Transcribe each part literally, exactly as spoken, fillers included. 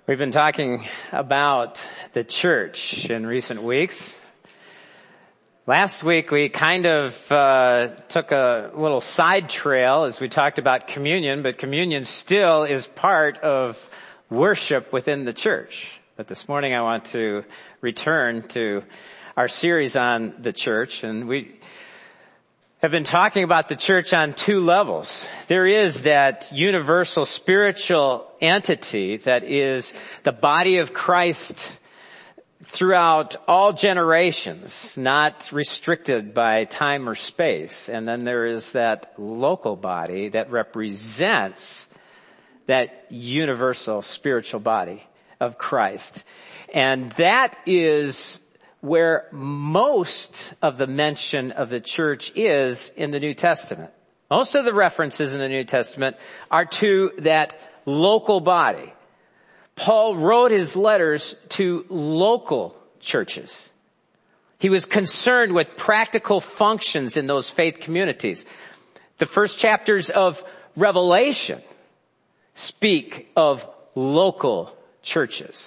We've been talking about the church in recent weeks. Last week we kind of uh, took a little side trail as we talked about communion, but communion still is part of worship within the church. But this morning I want to return to our series on the church, and we have been talking about the church on two levels. There is that universal spiritual entity that is the body of Christ throughout all generations, not restricted by time or space. And then there is that local body that represents that universal spiritual body of Christ. And that is where most of the mention of the church is in the New Testament. Most of the references in the New Testament are to that local body. Paul wrote his letters to local churches. He was concerned with practical functions in those faith communities. The first chapters of Revelation speak of local churches.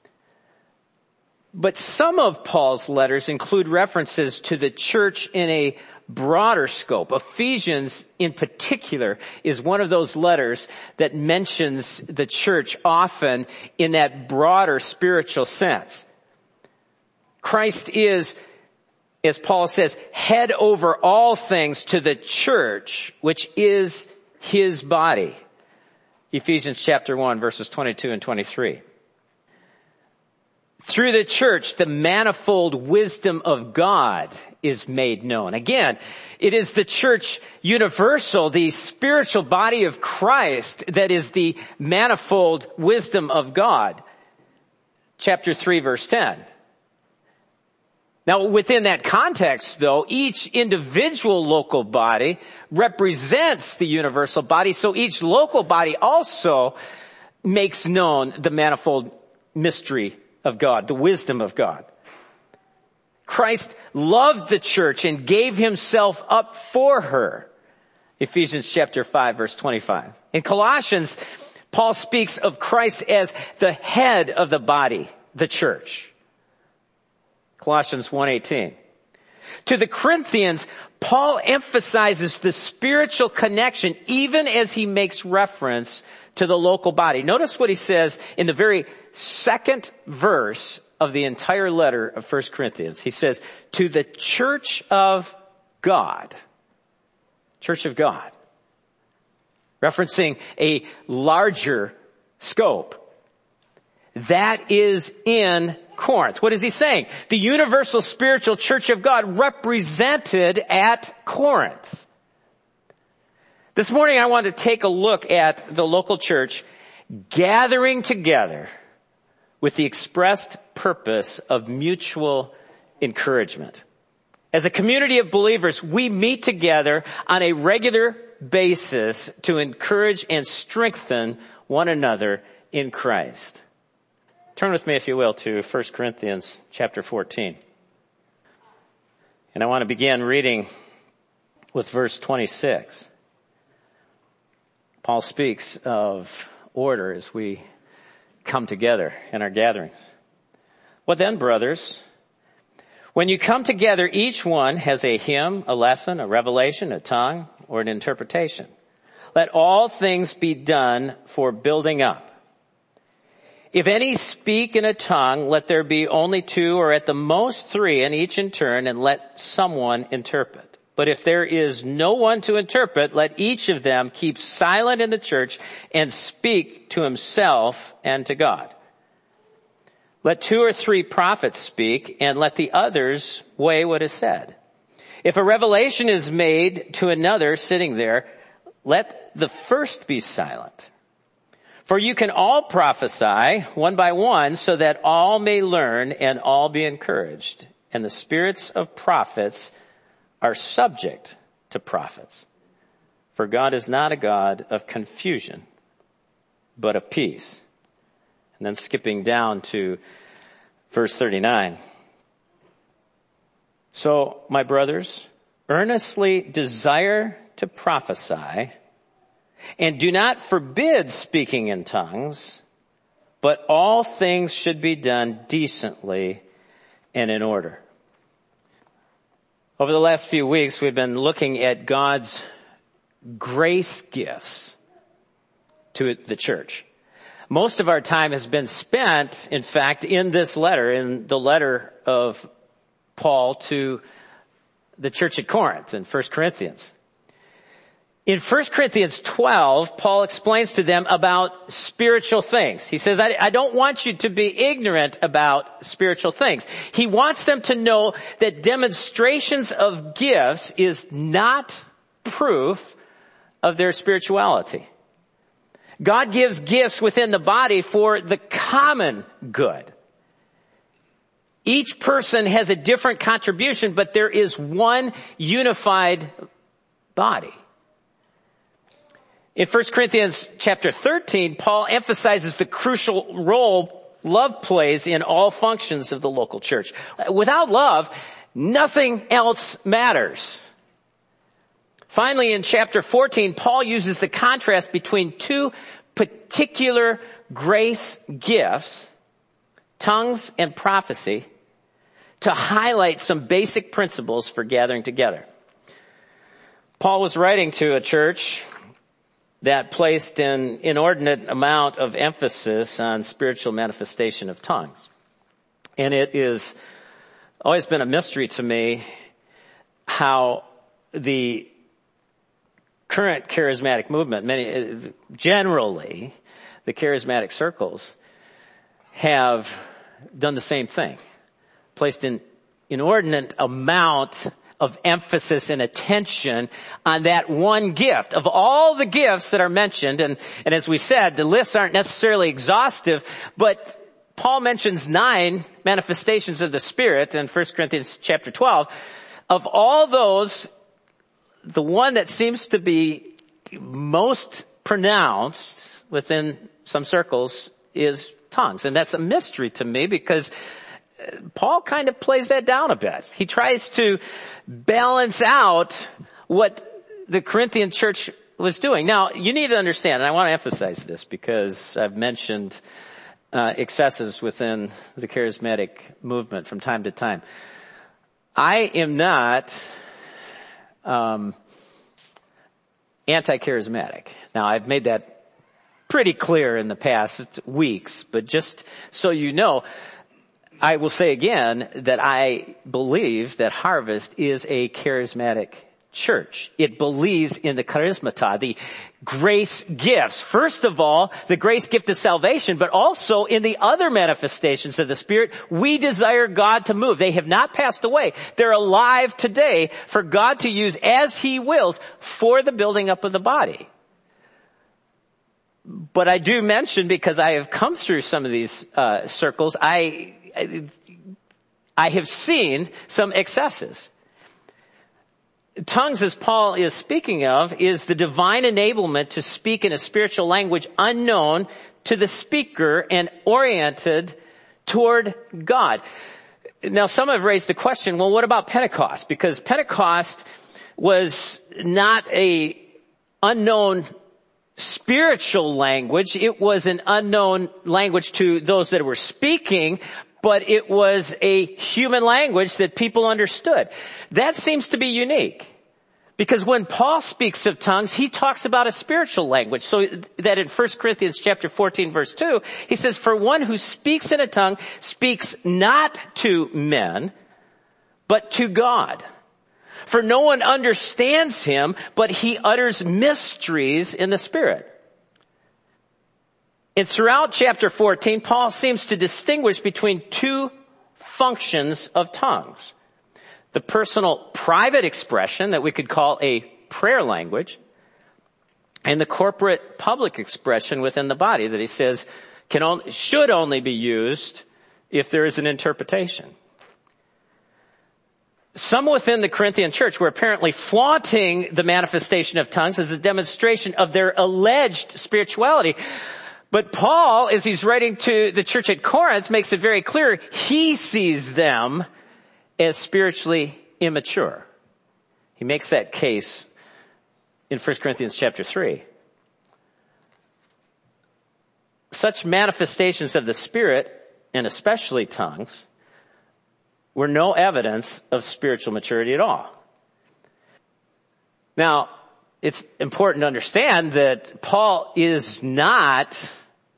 But some of Paul's letters include references to the church in a broader scope. Ephesians, in particular, is one of those letters that mentions the church often in that broader spiritual sense. Christ is, as Paul says, head over all things to the church, which is his body. Ephesians chapter one, verses twenty-two and twenty-three. Through the church, the manifold wisdom of God is made known. Again, it is the church universal, the spiritual body of Christ, that is the manifold wisdom of God. Chapter three, verse ten. Now, within that context, though, each individual local body represents the universal body, so each local body also makes known the manifold mystery of God, the wisdom of God. Christ loved the church and gave himself up for her. Ephesians chapter five, verse twenty-five. In Colossians, Paul speaks of Christ as the head of the body, the church. Colossians one eighteen. To the Corinthians, Paul emphasizes the spiritual connection even as he makes reference to the local body. Notice what he says in the very second verse of the entire letter of First Corinthians. He says, to the church of God. Church of God. Referencing a larger scope. That is in Corinth. What is he saying? The universal spiritual church of God represented at Corinth. This morning I want to take a look at the local church gathering together with the expressed purpose of mutual encouragement. As a community of believers, we meet together on a regular basis to encourage and strengthen one another in Christ. Turn with me, if you will, to First Corinthians chapter fourteen. And I want to begin reading with verse twenty-six. Paul speaks of order as we come together in our gatherings. What then, brothers? When you come together, each one has a hymn, a lesson, a revelation, a tongue, or an interpretation. Let all things be done for building up. If any speak in a tongue, let there be only two or at the most three, and each in turn, and let someone interpret. But if there is no one to interpret, let each of them keep silent in the church and speak to himself and to God. Let two or three prophets speak, and let the others weigh what is said. If a revelation is made to another sitting there, let the first be silent. For you can all prophesy one by one, so that all may learn and all be encouraged. And the spirits of prophets are subject to prophets. For God is not a God of confusion, but of peace. And then skipping down to verse thirty-nine. So, my brothers, earnestly desire to prophesy, and do not forbid speaking in tongues, but all things should be done decently and in order. Over the last few weeks, we've been looking at God's grace gifts to the church. Most of our time has been spent, in fact, in this letter, in the letter of Paul to the church at Corinth in First Corinthians. In First Corinthians twelve, Paul explains to them about spiritual things. He says, I, I don't want you to be ignorant about spiritual things. He wants them to know that demonstrations of gifts is not proof of their spirituality. God gives gifts within the body for the common good. Each person has a different contribution, but there is one unified body. In First Corinthians chapter thirteen, Paul emphasizes the crucial role love plays in all functions of the local church. Without love, nothing else matters. Finally, in chapter fourteen, Paul uses the contrast between two particular grace gifts, tongues and prophecy, to highlight some basic principles for gathering together. Paul was writing to a church that placed an inordinate amount of emphasis on spiritual manifestation of tongues. And it is always been a mystery to me how the current charismatic movement, many, generally, the charismatic circles have done the same thing. Placed an inordinate amount of emphasis and attention on that one gift. Of all the gifts that are mentioned, and, and as we said, the lists aren't necessarily exhaustive, but Paul mentions nine manifestations of the Spirit in First Corinthians chapter twelve. Of all those, the one that seems to be most pronounced within some circles is tongues. And that's a mystery to me because Paul kind of plays that down a bit. He tries to balance out what the Corinthian church was doing. Now, you need to understand, and I want to emphasize this because I've mentioned uh, excesses within the charismatic movement from time to time. I am not um, anti-charismatic. Now, I've made that pretty clear in the past weeks, but just so you know, I will say again that I believe that Harvest is a charismatic church. It believes in the charismata, the grace gifts. First of all, the grace gift of salvation, but also in the other manifestations of the Spirit, we desire God to move. They have not passed away. They're alive today for God to use as He wills for the building up of the body. But I do mention, because I have come through some of these uh, circles, I I have seen some excesses. Tongues, as Paul is speaking of, is the divine enablement to speak in a spiritual language unknown to the speaker and oriented toward God. Now, some have raised the question, well, what about Pentecost? Because Pentecost was not a unknown spiritual language. It was an unknown language to those that were speaking, but it was a human language that people understood. That seems to be unique. Because when Paul speaks of tongues, he talks about a spiritual language. So that in First Corinthians chapter fourteen verse two, he says, for one who speaks in a tongue speaks not to men, but to God. For no one understands him, but he utters mysteries in the Spirit. And throughout chapter fourteen, Paul seems to distinguish between two functions of tongues. The personal private expression that we could call a prayer language, and the corporate public expression within the body that he says can only, should only be used if there is an interpretation. Some within the Corinthian church were apparently flaunting the manifestation of tongues as a demonstration of their alleged spirituality. But Paul, as he's writing to the church at Corinth, makes it very clear he sees them as spiritually immature. He makes that case in First Corinthians chapter three. such manifestations of the Spirit, and especially tongues, were no evidence of spiritual maturity at all. Now, it's important to understand that Paul is not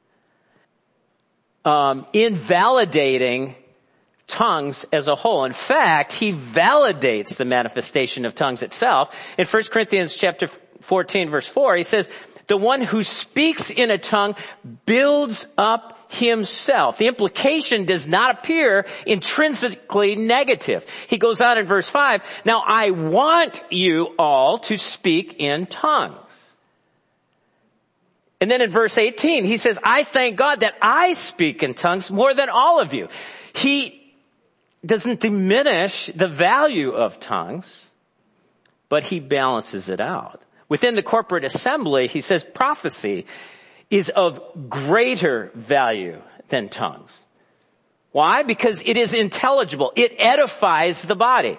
um, invalidating tongues as a whole. In fact, he validates the manifestation of tongues itself. In First Corinthians chapter fourteen, verse four, he says, the one who speaks in a tongue builds up himself. The implication does not appear intrinsically negative. He goes on in verse five, now I want you all to speak in tongues. And then in verse eighteen, he says, I thank God that I speak in tongues more than all of you. He doesn't diminish the value of tongues, but he balances it out. Within the corporate assembly, he says prophecy is of greater value than tongues. Why? Because it is intelligible. It edifies the body.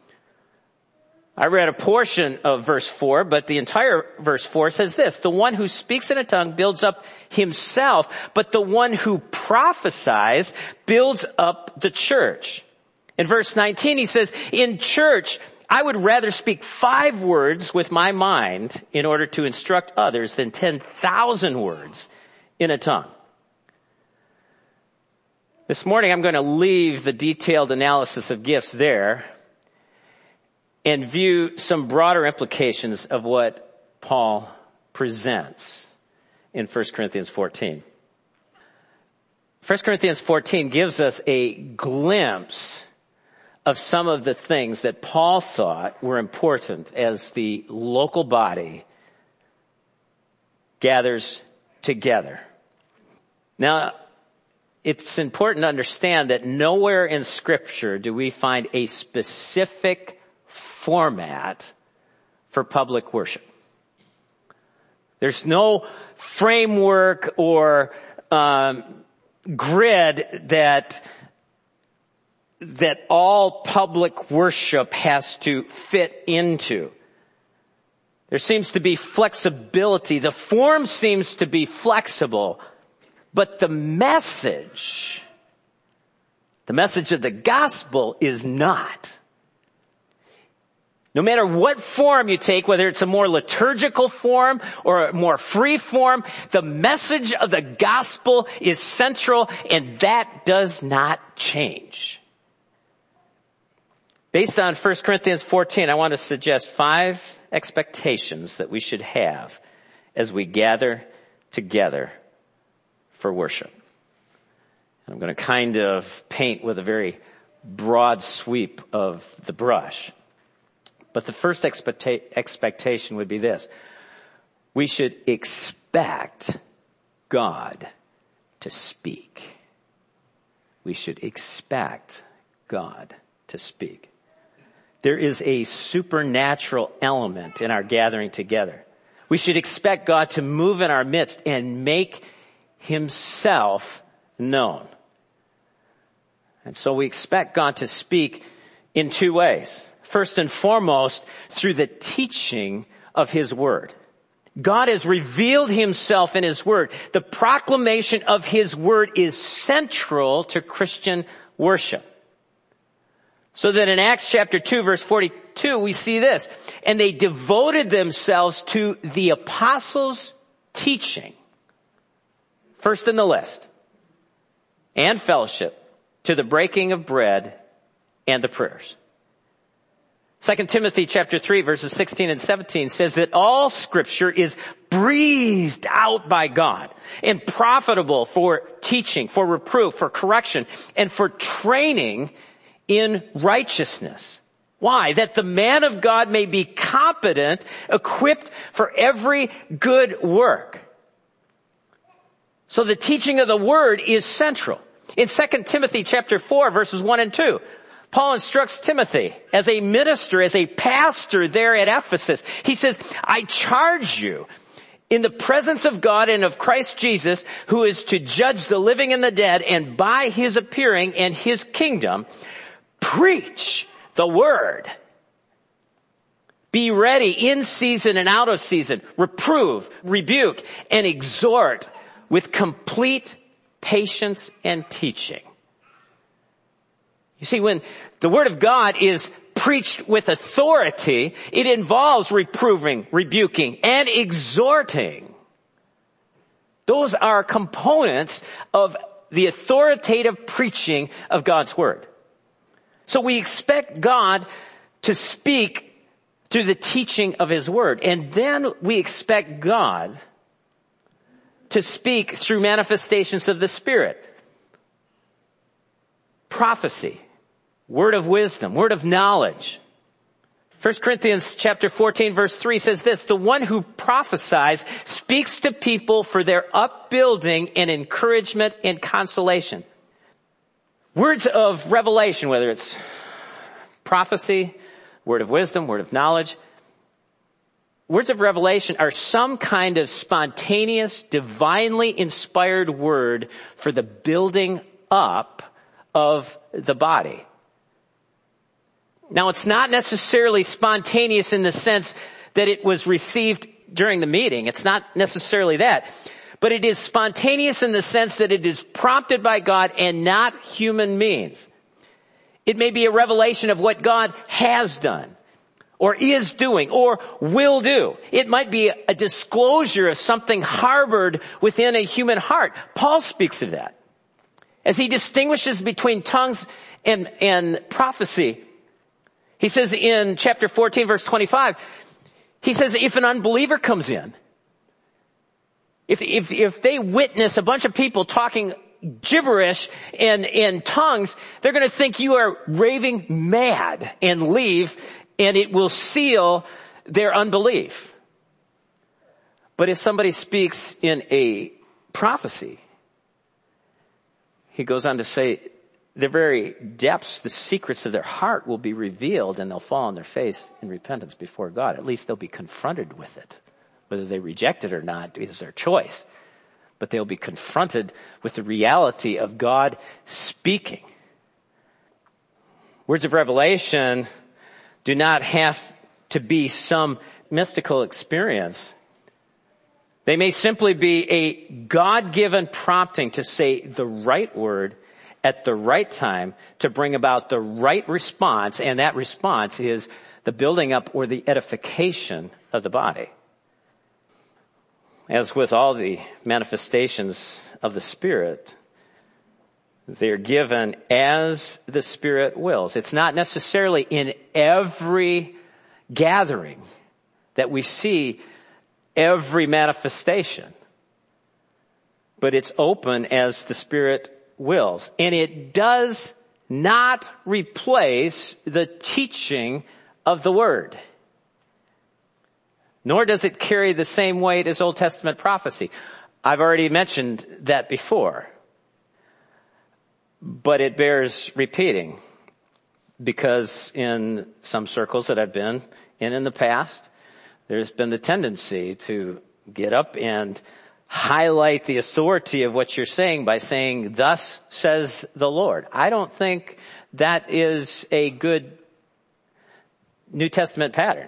I read a portion of verse four, but the entire verse four says this, the one who speaks in a tongue builds up himself, but the one who prophesies builds up the church. In verse nineteen, he says, in church, I would rather speak five words with my mind in order to instruct others than ten thousand words in a tongue. This morning I'm going to leave the detailed analysis of gifts there and view some broader implications of what Paul presents in First Corinthians fourteen. First Corinthians fourteen gives us a glimpse of some of the things that Paul thought were important as the local body gathers together. Now, it's important to understand that nowhere in Scripture do we find a specific format for public worship. There's no framework or um, grid that that all public worship has to fit into. There seems to be flexibility. The form seems to be flexible, but the message, the message of the gospel is not. No matter what form you take, whether it's a more liturgical form or a more free form, the message of the gospel is central, and that does not change. Based on First Corinthians fourteen, I want to suggest five expectations that we should have as we gather together for worship. And I'm going to kind of paint with a very broad sweep of the brush. But the first expecta- expectation would be this. We should expect God to speak. We should expect God to speak. There is a supernatural element in our gathering together. We should expect God to move in our midst and make himself known. And so we expect God to speak in two ways. First and foremost, through the teaching of his word. God has revealed himself in his word. The proclamation of his word is central to Christian worship. So that in Acts chapter two, verse forty-two, we see this. And they devoted themselves to the apostles' teaching. First in the list. And fellowship. To the breaking of bread and the prayers. Second Timothy chapter three, verses sixteen and seventeen says that all scripture is breathed out by God and profitable for teaching, for reproof, for correction, and for training in righteousness. Why? That the man of God may be competent, equipped for every good work. So the teaching of the word is central. In Second Timothy chapter four, verses one and two, Paul instructs Timothy as a minister, as a pastor there at Ephesus. He says, I charge you in the presence of God and of Christ Jesus, who is to judge the living and the dead, and by his appearing and his kingdom, preach the word. Be ready in season and out of season. Reprove, rebuke, and exhort with complete patience and teaching. You see, when the Word of God is preached with authority, it involves reproving, rebuking, and exhorting. Those are components of the authoritative preaching of God's Word. So we expect God to speak through the teaching of His Word. And then we expect God to speak through manifestations of the Spirit. Prophecy, word of wisdom, word of knowledge. First Corinthians chapter fourteen verse three says this, the one who prophesies speaks to people for their upbuilding and encouragement and consolation. Words of revelation, whether it's prophecy, word of wisdom, word of knowledge, words of revelation are some kind of spontaneous, divinely inspired word for the building up of the body. Now, it's not necessarily spontaneous in the sense that it was received during the meeting. It's not necessarily that. But it is spontaneous in the sense that it is prompted by God and not human means. It may be a revelation of what God has done, or is doing, or will do. It might be a disclosure of something harbored within a human heart. Paul speaks of that. As he distinguishes between tongues and, and prophecy, he says in chapter fourteen, verse twenty-five, he says if an unbeliever comes in, if, if, if they witness a bunch of people talking gibberish and in tongues, they're going to think you are raving mad and leave, and it will seal their unbelief. But if somebody speaks in a prophecy, he goes on to say, the very depths, the secrets of their heart will be revealed, and they'll fall on their face in repentance before God. At least they'll be confronted with it. Whether they reject it or not is their choice. But they'll be confronted with the reality of God speaking. Words of revelation do not have to be some mystical experience. They may simply be a God-given prompting to say the right word at the right time to bring about the right response, and that response is the building up or the edification of the body. As with all the manifestations of the Spirit, they're given as the Spirit wills. It's not necessarily in every gathering that we see every manifestation, but it's open as the Spirit wills. And it does not replace the teaching of the Word. Nor does it carry the same weight as Old Testament prophecy. I've already mentioned that before. But it bears repeating, because in some circles that I've been in in the past, there's been the tendency to get up and highlight the authority of what you're saying by saying, thus says the Lord. I don't think that is a good New Testament pattern.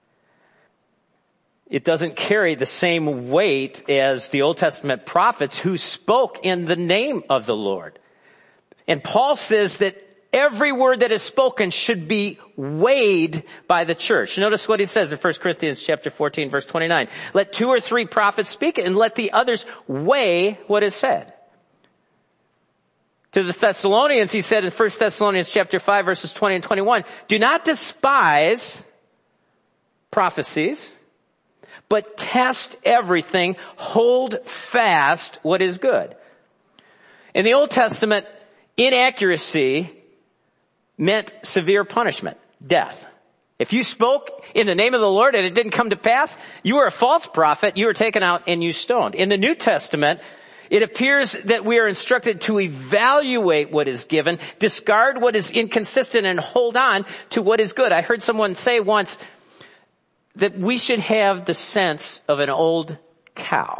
It doesn't carry the same weight as the Old Testament prophets who spoke in the name of the Lord. And Paul says that every word that is spoken should be weighed by the church. Notice what he says in First Corinthians chapter fourteen, verse twenty-nine. Let two or three prophets speak, and let the others weigh what is said. To the Thessalonians, he said in First Thessalonians chapter five, verses twenty and twenty-one, do not despise prophecies, but test everything, hold fast what is good. In the Old Testament, inaccuracy meant severe punishment, death. If you spoke in the name of the Lord and it didn't come to pass, you were a false prophet, you were taken out and you stoned. In the New Testament, it appears that we are instructed to evaluate what is given, discard what is inconsistent, and hold on to what is good. I heard someone say once that we should have the sense of an old cow.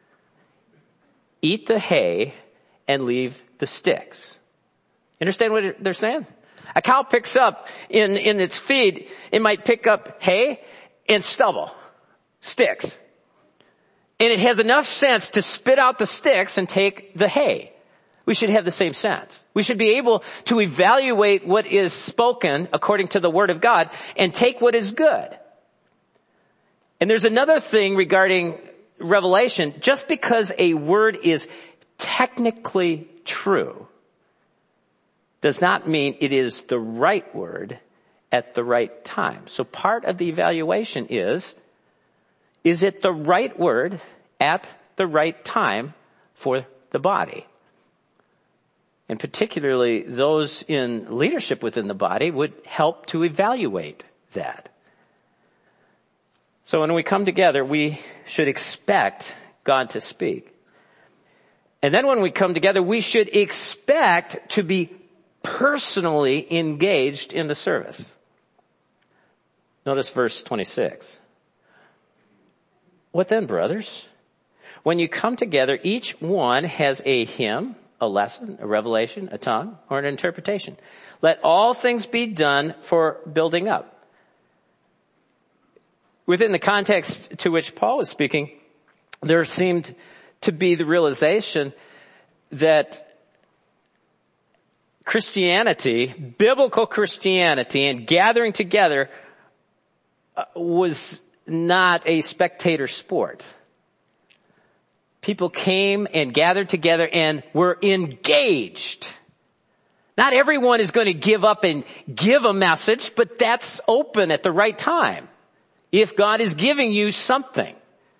Eat the hay and leave the sticks. Understand what they're saying? A cow picks up in, in its feed, it might pick up hay and stubble, sticks. and it has enough sense to spit out the sticks and take the hay. We should have the same sense. We should be able to evaluate what is spoken according to the Word of God and take what is good. And there's another thing regarding revelation. Just because a word is technically true does not mean it is the right word at the right time. So part of the evaluation is, is it the right word at the right time for the body? And particularly those in leadership within the body would help to evaluate that. So when we come together, we should expect God to speak. And then when we come together, we should expect to be personally engaged in the service. Notice verse twenty-six. What then, brothers? When you come together, each one has a hymn, a lesson, a revelation, a tongue, or an interpretation. Let all things be done for building up. Within the context to which Paul was speaking, there seemed to be the realization that Christianity, biblical Christianity, and gathering together was not a spectator sport. People came and gathered together and were engaged. Not everyone is going to give up and give a message, but that's open at the right time if God is giving you something.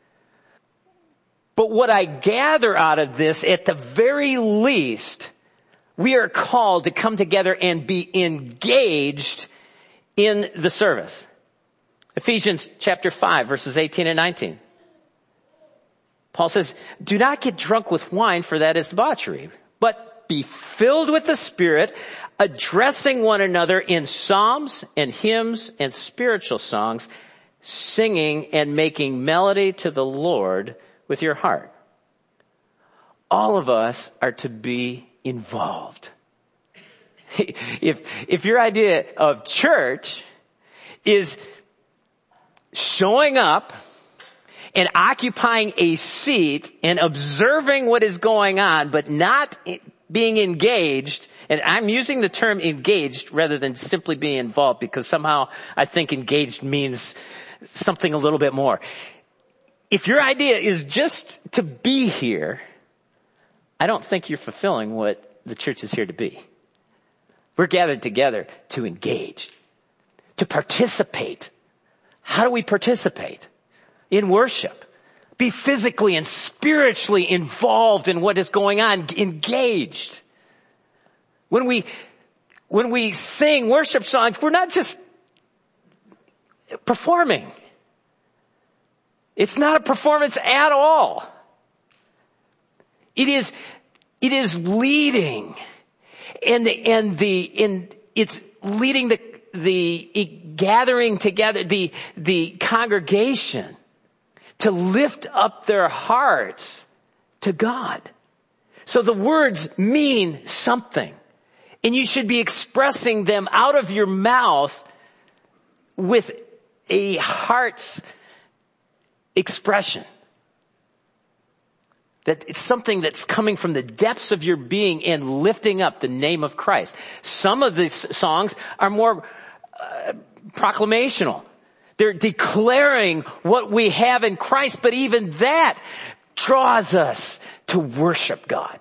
But what I gather out of this, at the very least, we are called to come together and be engaged in the service. Ephesians chapter five, verses eighteen and nineteen. Paul says, do not get drunk with wine, for that is debauchery, but be filled with the Spirit, addressing one another in psalms and hymns and spiritual songs, singing and making melody to the Lord with your heart. All of us are to be involved. If, if your idea of church is showing up and occupying a seat and observing what is going on, but not being engaged, and I'm using the term engaged rather than simply being involved because somehow I think engaged means something a little bit more. If your idea is just to be here, I don't think you're fulfilling what the church is here to be. We're gathered together to engage, to participate. How do we participate? In worship. Be physically and spiritually involved in what is going on, engaged. When we, when we sing worship songs, we're not just performing. It's not a performance at all. It is, it is leading. And the, and the, in, it's leading the, the gathering together, the, the congregation to lift up their hearts to God. So the words mean something. And you should be expressing them out of your mouth with a heart's expression. That it's something that's coming from the depths of your being and lifting up the name of Christ. Some of these songs are more uh, proclamational. They're declaring what we have in Christ, but even that draws us to worship God.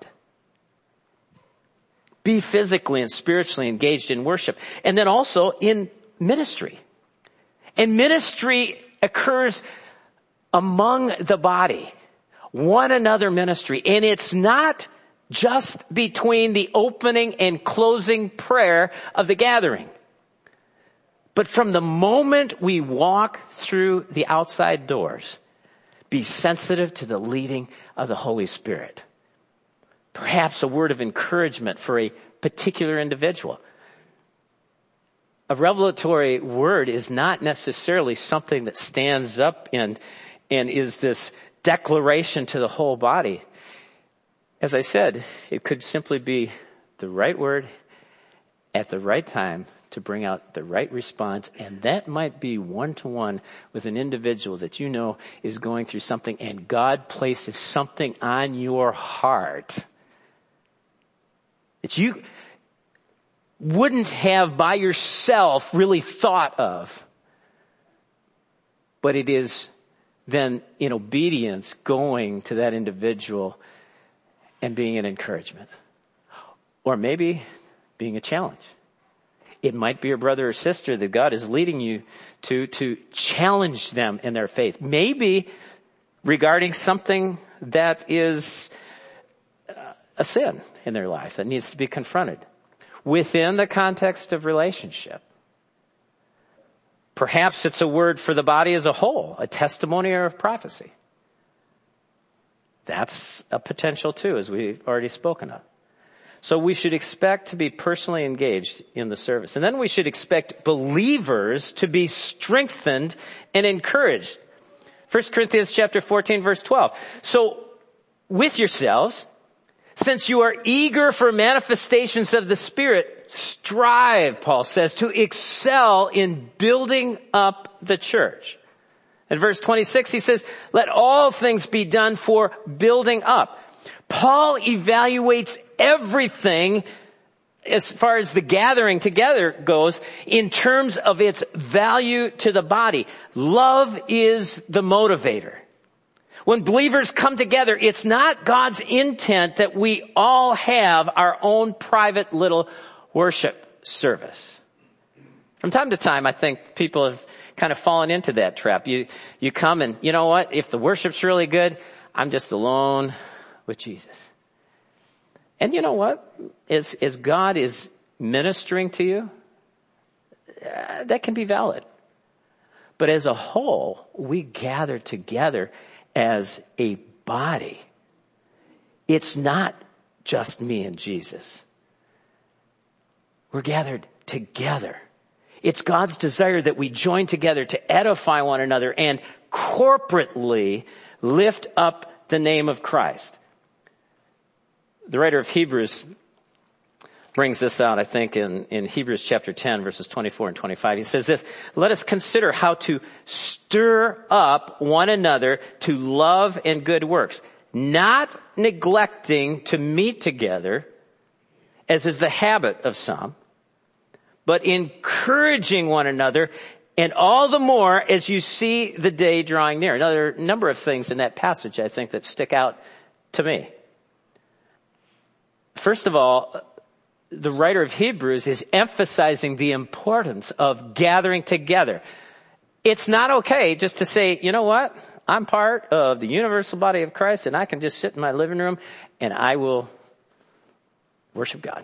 Be physically and spiritually engaged in worship. And then also in ministry. And ministry occurs among the body. One another ministry. And it's not just between the opening and closing prayer of the gathering. But from the moment we walk through the outside doors, be sensitive to the leading of the Holy Spirit. Perhaps a word of encouragement for a particular individual. A revelatory word is not necessarily something that stands up and, and is this declaration to the whole body. As I said, it could simply be the right word at the right time to bring out the right response. And that might be one-to-one with an individual that you know is going through something, and God places something on your heart that you wouldn't have by yourself really thought of. But it is then in obedience going to that individual and being an encouragement. Or maybe being a challenge. It might be a brother or sister that God is leading you to, to challenge them in their faith. Maybe regarding something that is a sin in their life that needs to be confronted within the context of relationship. Perhaps it's a word for the body as a whole, a testimony or a prophecy. That's a potential too, as we've already spoken of. So we should expect to be personally engaged in the service. And then we should expect believers to be strengthened and encouraged. First Corinthians chapter fourteen, verse twelve. So with yourselves, since you are eager for manifestations of the Spirit, strive, Paul says, to excel in building up the church. In verse twenty-six, he says, let all things be done for building up. Paul evaluates everything as far as the gathering together goes in terms of its value to the body. Love is the motivator. When believers come together, it's not God's intent that we all have our own private little worship service. From time to time, I think people have kind of fallen into that trap. You, you come and, you know what? If the worship's really good, I'm just alone with Jesus. And you know what? As, as God is ministering to you, uh, that can be valid. But as a whole, we gather together as a body. It's not just me and Jesus. We're gathered together. It's God's desire that we join together to edify one another and corporately lift up the name of Christ. The writer of Hebrews brings this out, I think, in, in Hebrews chapter ten, verses twenty-four and twenty-five. He says this, let us consider how to stir up one another to love and good works, not neglecting to meet together, as is the habit of some, but encouraging one another, and all the more as you see the day drawing near. Another number of things in that passage, I think, that stick out to me. First of all, the writer of Hebrews is emphasizing the importance of gathering together. It's not okay just to say, you know what? I'm part of the universal body of Christ, and I can just sit in my living room and I will worship God.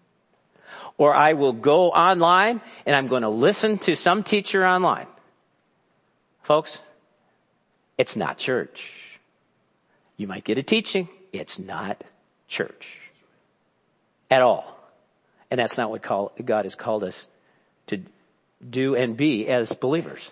Or I will go online and I'm going to listen to some teacher online. Folks, it's not church. You might get a teaching. It's not church at all. And that's not what call, God has called us to do and be as believers.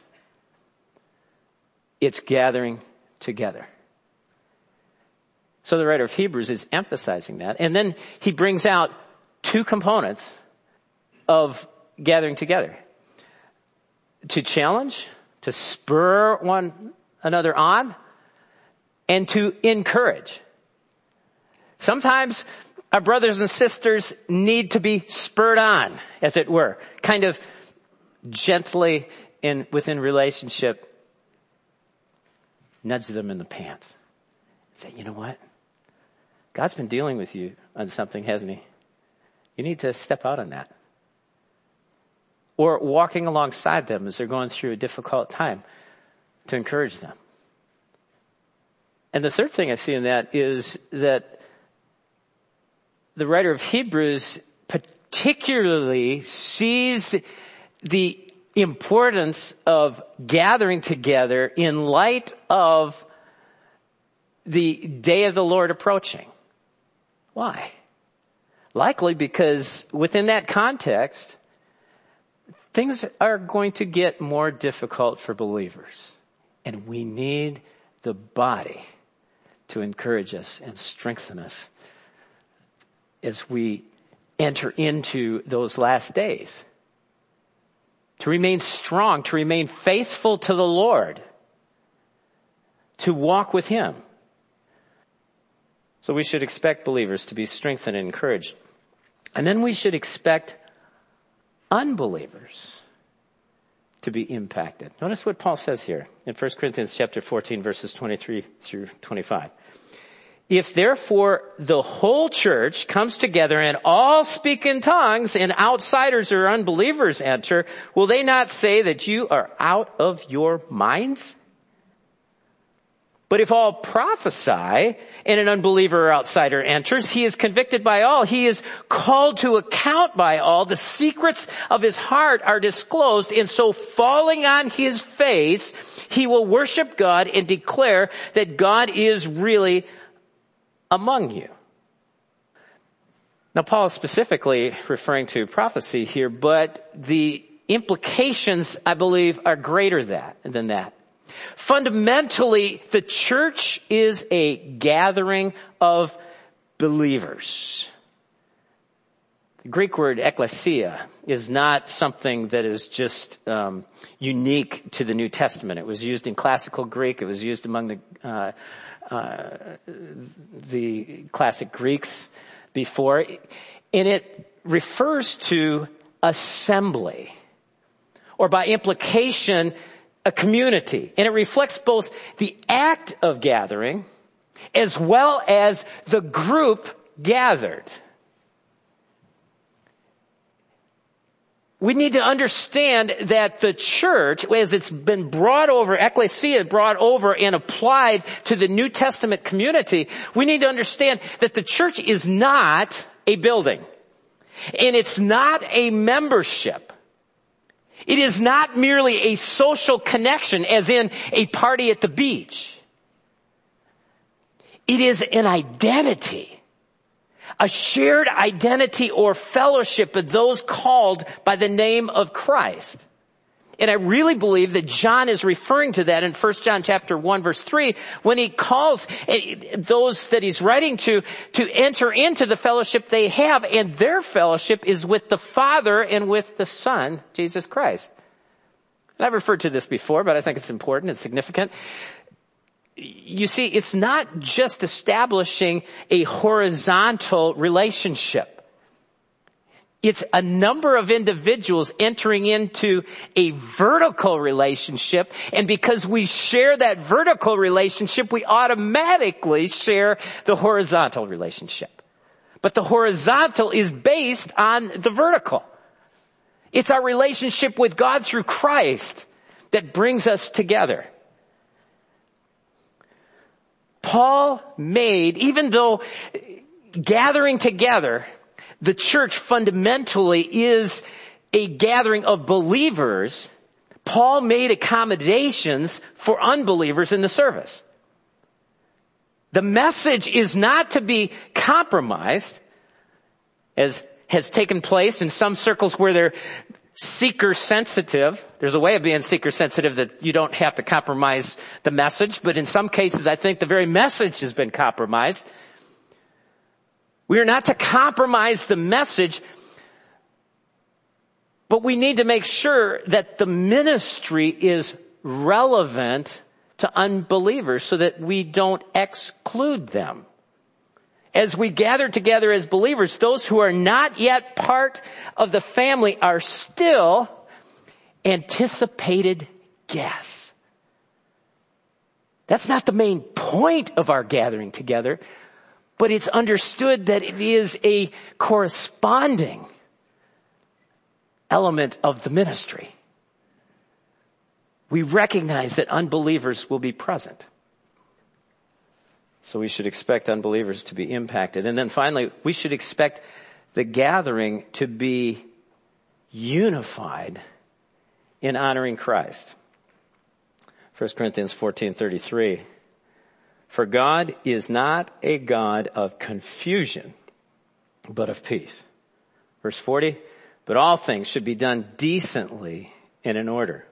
It's gathering together. So the writer of Hebrews is emphasizing that. And then he brings out two components of gathering together. To challenge, to spur one another on, and to encourage. Sometimes our brothers and sisters need to be spurred on, as it were, kind of gently in within relationship, nudge them in the pants. Say, you know what? God's been dealing with you on something, hasn't he? You need to step out on that. Or walking alongside them as they're going through a difficult time to encourage them. And the third thing I see in that is that the writer of Hebrews particularly sees the, the importance of gathering together in light of the day of the Lord approaching. Why? Likely because within that context, things are going to get more difficult for believers. And we need the body to encourage us and strengthen us as we enter into those last days. To remain strong, to remain faithful to the Lord, to walk with Him. So we should expect believers to be strengthened and encouraged. And then we should expect unbelievers to be impacted. Notice what Paul says here in First Corinthians chapter fourteen, verses twenty-three through twenty-five. If therefore the whole church comes together and all speak in tongues and outsiders or unbelievers enter, will they not say that you are out of your minds? But if all prophesy and an unbeliever or outsider enters, he is convicted by all. He is called to account by all. The secrets of his heart are disclosed, and so falling on his face, he will worship God and declare that God is really among you. Now, Paul is specifically referring to prophecy here, but the implications, I believe, are greater that, than that. Fundamentally, the church is a gathering of believers. The Greek word ekklesia is not something that is just um, unique to the New Testament. It was used in classical Greek. It was used among the uh, uh, the classic Greeks before, and it refers to assembly, or by implication, a community. And it reflects both the act of gathering as well as the group gathered. We need to understand that the church, as it's been brought over, ekklesia brought over and applied to the New Testament community, we need to understand that the church is not a building. And it's not a membership. It is not merely a social connection, as in a party at the beach. It is an identity. A shared identity or fellowship of those called by the name of Christ. And I really believe that John is referring to that in First John chapter one verse three when he calls those that he's writing to to enter into the fellowship they have, and their fellowship is with the Father and with the Son, Jesus Christ. And I've referred to this before, but I think it's important, it's significant. You see, it's not just establishing a horizontal relationship. It's a number of individuals entering into a vertical relationship, and because we share that vertical relationship, we automatically share the horizontal relationship. But the horizontal is based on the vertical. It's our relationship with God through Christ that brings us together. Paul made, even though gathering together, the church fundamentally is a gathering of believers, Paul made accommodations for unbelievers in the service. The message is not to be compromised, as has taken place in some circles where they're seeker sensitive. There's a way of being seeker sensitive that you don't have to compromise the message, but in some cases I think the very message has been compromised. We are not to compromise the message, but we need to make sure that the ministry is relevant to unbelievers so that we don't exclude them. As we gather together as believers, those who are not yet part of the family are still anticipated guests. That's not the main point of our gathering together, but it's understood that it is a corresponding element of the ministry. We recognize that unbelievers will be present. So we should expect unbelievers to be impacted. And then finally, we should expect the gathering to be unified in honoring Christ. First Corinthians fourteen thirty-three. For God is not a God of confusion, but of peace. Verse forty. But all things should be done decently and in order.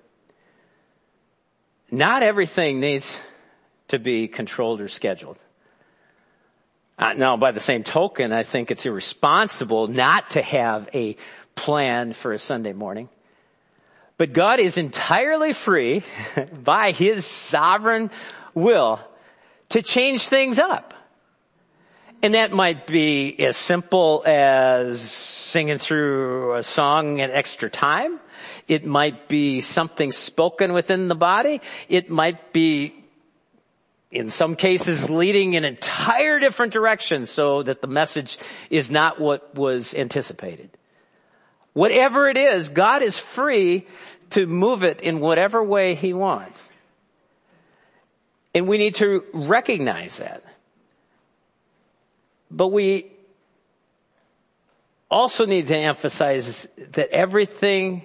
Not everything needs to be controlled or scheduled. Uh, now, by the same token, I think it's irresponsible not to have a plan for a Sunday morning. But God is entirely free by His sovereign will to change things up. And that might be as simple as singing through a song an extra time. It might be something spoken within the body. It might be, in some cases, leading in an entire different direction so that the message is not what was anticipated. Whatever it is, God is free to move it in whatever way He wants. And we need to recognize that. But we also need to emphasize that everything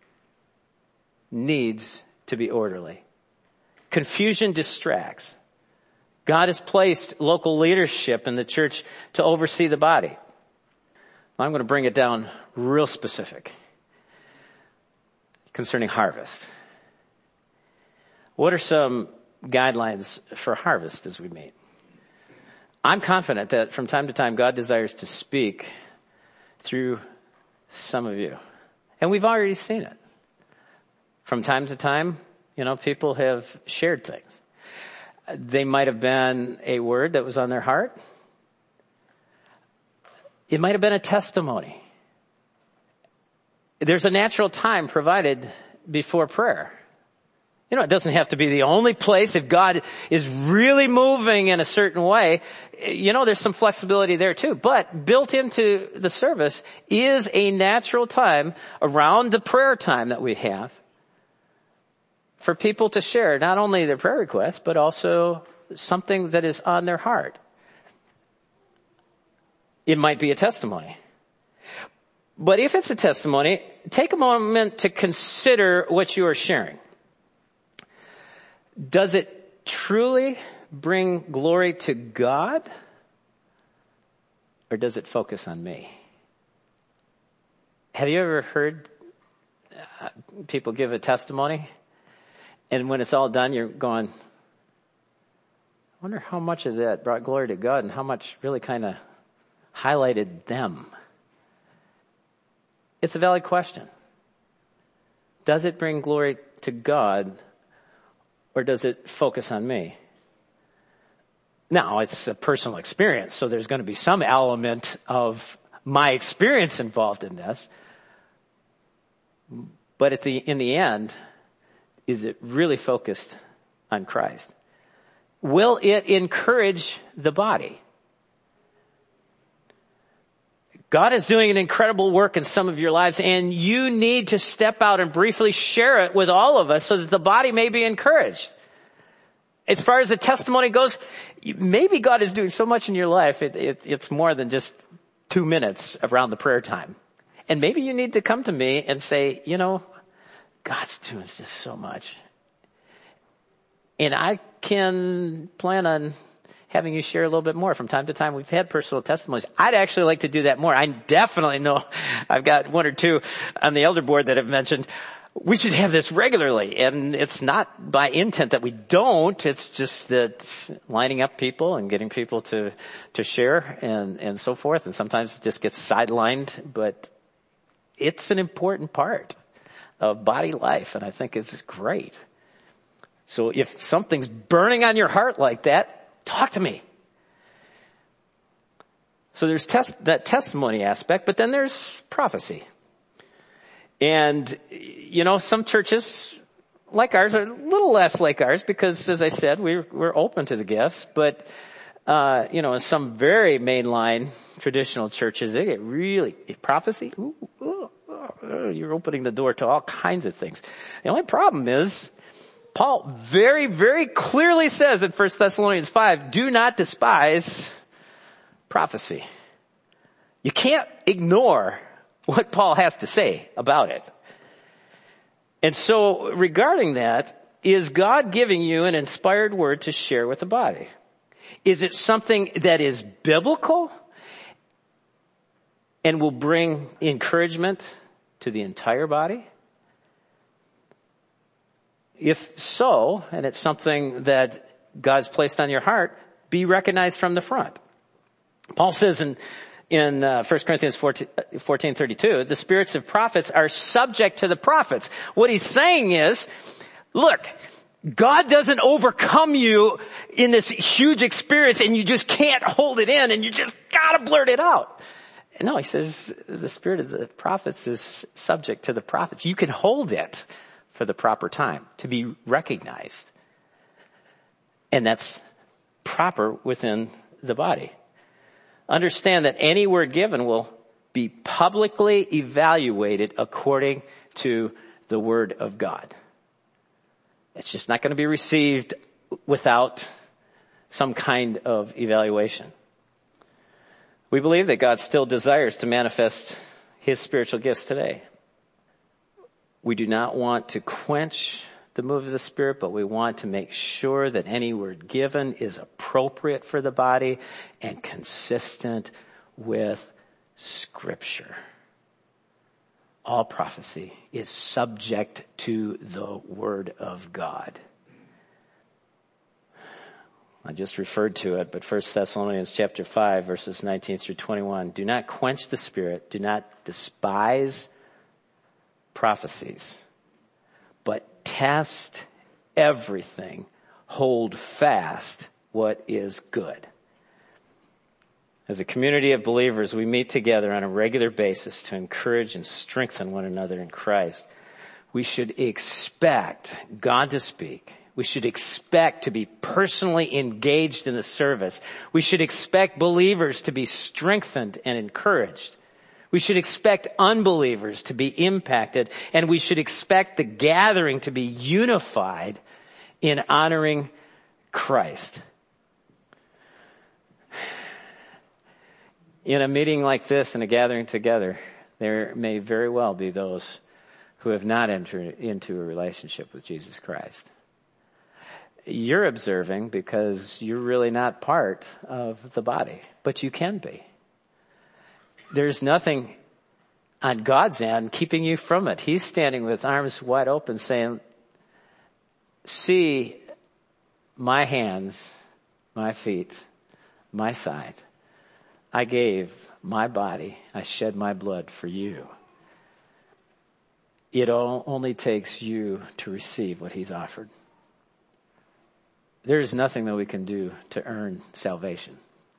needs to be orderly. Confusion distracts. God has placed local leadership in the church to oversee the body. I'm going to bring it down real specific concerning harvest. What are some guidelines for harvest as we meet? I'm confident that from time to time God desires to speak through some of you. And we've already seen it. From time to time, you know, people have shared things. They might have been a word that was on their heart. It might have been a testimony. There's a natural time provided before prayer. You know, it doesn't have to be the only place. If God is really moving in a certain way, you know, there's some flexibility there too. But built into the service is a natural time around the prayer time that we have for people to share not only their prayer requests, but also something that is on their heart. It might be a testimony. But if it's a testimony, take a moment to consider what you are sharing. Does it truly bring glory to God, or does it focus on me? Have you ever heard uh, people give a testimony, and when it's all done, you're going, I wonder how much of that brought glory to God and how much really kind of highlighted them? It's a valid question. Does it bring glory to God, or does it focus on me? Now, it's a personal experience, so there's going to be some element of my experience involved in this. But at the, in the end, is it really focused on Christ? Will it encourage the body? God is doing an incredible work in some of your lives, and you need to step out and briefly share it with all of us so that the body may be encouraged. As far as the testimony goes, maybe God is doing so much in your life, it, it, it's more than just two minutes around the prayer time. And maybe you need to come to me and say, you know, God's doing just so much. And I can plan on having you share a little bit more from time to time. We've had personal testimonies. I'd actually like to do that more. I definitely know I've got one or two on the elder board that have mentioned we should have this regularly. And it's not by intent that we don't. It's just that lining up people and getting people to, to share and, and so forth. And sometimes it just gets sidelined, but it's an important part of body life. And I think it's great. So if something's burning on your heart like that, talk to me. So there's test, that testimony aspect, but then there's prophecy. And, you know, some churches like ours are a little less like ours because, as I said, we're, we're open to the gifts. But, uh, you know, in some very mainline traditional churches, they get really, prophecy, ooh, ooh, ooh, you're opening the door to all kinds of things. The only problem is, Paul very, very clearly says in First Thessalonians five, do not despise prophecy. You can't ignore what Paul has to say about it. And so regarding that, is God giving you an inspired word to share with the body? Is it something that is biblical and will bring encouragement to the entire body? If so, and it's something that God's placed on your heart, be recognized from the front. Paul says in, in uh, First Corinthians fourteen thirty-two, the spirits of prophets are subject to the prophets. What he's saying is, look, God doesn't overcome you in this huge experience and you just can't hold it in and you just gotta blurt it out. No, he says the spirit of the prophets is subject to the prophets. You can hold it for the proper time to be recognized. And that's proper within the body. Understand that any word given will be publicly evaluated according to the word of God. It's just not going to be received without some kind of evaluation. We believe that God still desires to manifest his spiritual gifts today. We do not want to quench the move of the Spirit, but we want to make sure that any word given is appropriate for the body and consistent with Scripture. All prophecy is subject to the Word of God. I just referred to it, but First Thessalonians chapter five, verses nineteen through twenty-one. Do not quench the Spirit. Do not despise prophecies, but test everything. Hold fast what is good. As a community of believers, we meet together on a regular basis to encourage and strengthen one another in Christ. We should expect God to speak. We should expect to be personally engaged in the service. We should expect believers to be strengthened and encouraged. We should expect unbelievers to be impacted, and we should expect the gathering to be unified in honoring Christ. In a meeting like this, in a gathering together, there may very well be those who have not entered into a relationship with Jesus Christ. You're observing because you're really not part of the body, but you can be. There's nothing on God's end keeping you from it. He's standing with arms wide open saying, see my hands, my feet, my side. I gave my body, I shed my blood for you. It only takes you to receive what he's offered. There is nothing that we can do to earn salvation.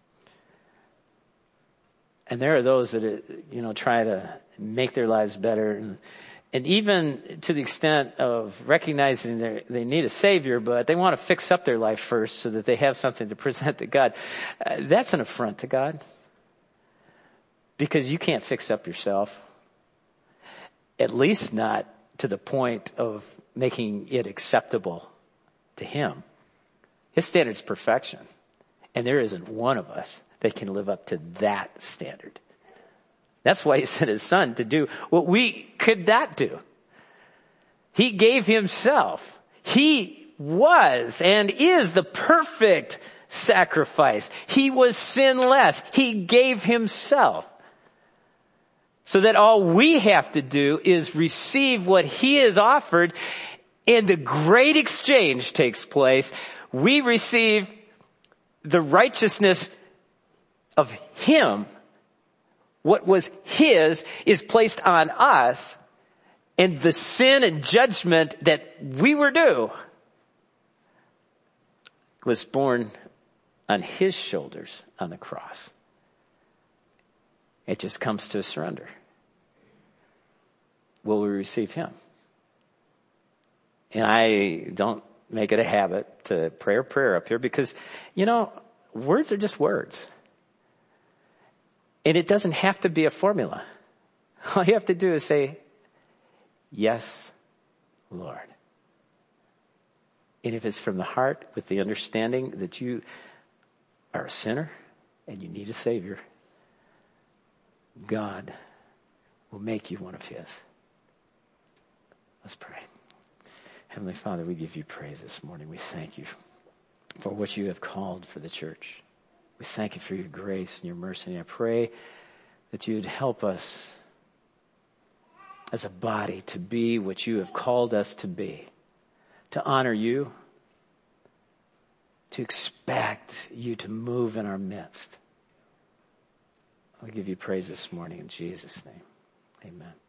And there are those that, you know, try to make their lives better. And, and even to the extent of recognizing they need a Savior, but they want to fix up their life first so that they have something to present to God. Uh, that's an affront to God. Because you can't fix up yourself. At least not to the point of making it acceptable to him. His standard is perfection. And there isn't one of us that can live up to that standard. That's why he sent his son to do what we could not do. He gave himself. He was and is the perfect sacrifice. He was sinless. He gave himself. So that all we have to do is receive what he has offered, and the great exchange takes place. We receive the righteousness of him. What was his is placed on us, and the sin and judgment that we were due was borne on his shoulders on the cross. It just comes to a surrender. Will we receive him? And I don't make it a habit to pray a prayer up here because, you know, words are just words. And it doesn't have to be a formula. All you have to do is say, yes, Lord. And if it's from the heart with the understanding that you are a sinner and you need a Savior, God will make you one of his. Let's pray. Heavenly Father, we give you praise this morning. We thank you for what you have called for the church. We thank you for your grace and your mercy. And I pray that you'd help us as a body to be what you have called us to be, to honor you, to expect you to move in our midst. I'll give you praise this morning in Jesus' name. Amen.